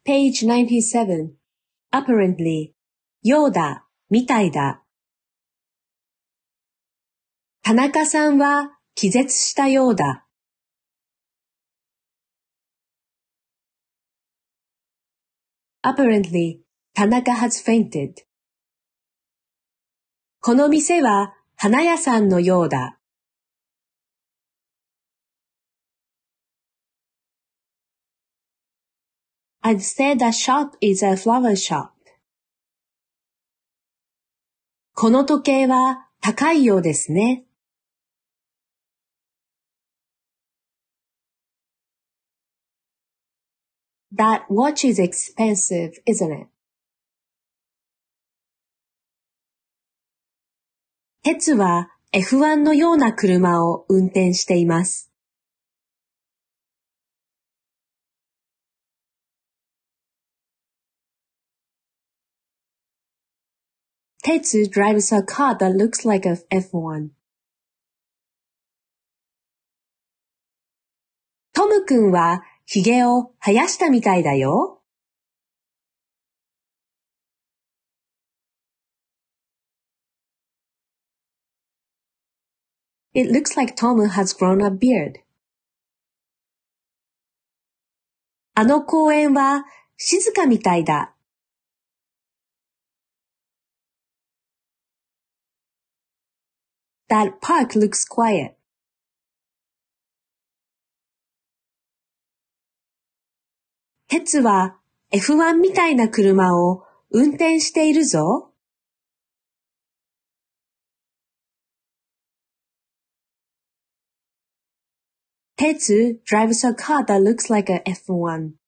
Page 97. Apparently. ようだ、みたいだ。田中さんは気絶したようだ。Apparently, 田中 has fainted. この店は花屋さんのようだ。I'd say the shop is a flower shop. この時計は高いようですね。That watch is expensive, isn't it? 鉄は F1 のような車を運転しています。Tetsu drives a car that looks like a F1. トム君はひげを生やしたみたいだよ。It looks like Tom has grown a beard. あの公園は静かみたいだ。That park looks quiet. 鉄は F1 みたいな車を運転しているぞ。Tetsu drives a car that looks like a F1.